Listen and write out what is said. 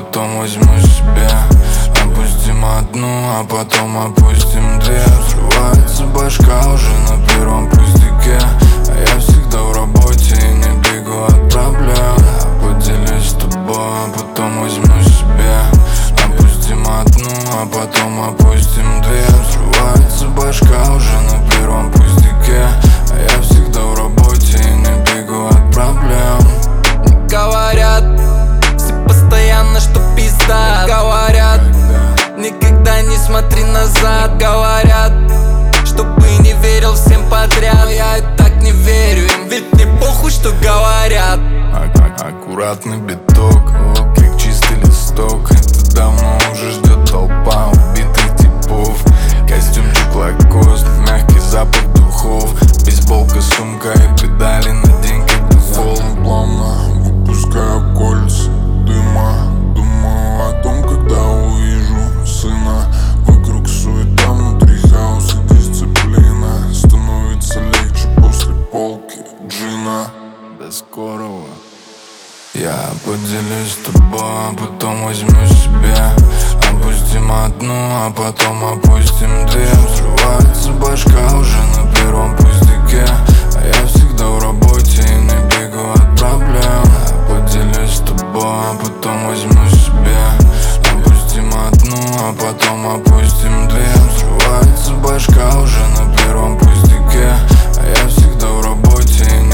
потом возьму себе. Опустим одну, а потом опустим две. Взрывается башка уже на первом пустяке, а я всегда в работе и не бегу от проблем. Поделюсь с тобой, а потом возьму себе. Опустим одну, а потом опустим две. Взрывается башка уже на первом пустяке, а я всегда в работе и не бегу от проблем. Говорят, все постоянно, что пизда. Говорят, никогда не смотри назад. Говорят, чтобы не верил всем подряд. Но я и так не верю им, ведь мне похуй, что говорят. Аккуратный биток, как чистый листок. Это давно уже ждет толпа убитых типов. Костюмчик Лакост, мягкий запах духов. Бейсболка, сумка и педали на день как дефолт. Плавно выпускаю кольца дыма. Думаю о том, когда увижу сына. Вокруг суета, внутри хаос и дисциплина. Становится легче после полки джина. До скорого. Я поделюсь с тобой, а потом возьму себе. Опустим одну, а потом опустим две. Взрывается башка уже на первом пустяке, а я всегда в работе и не бегу от проблем. Поделюсь с тобой, а потом возьму себе. Опустим одну, а потом опустим две. Взрывается башка уже на первом пустяке, а я всегда в работе и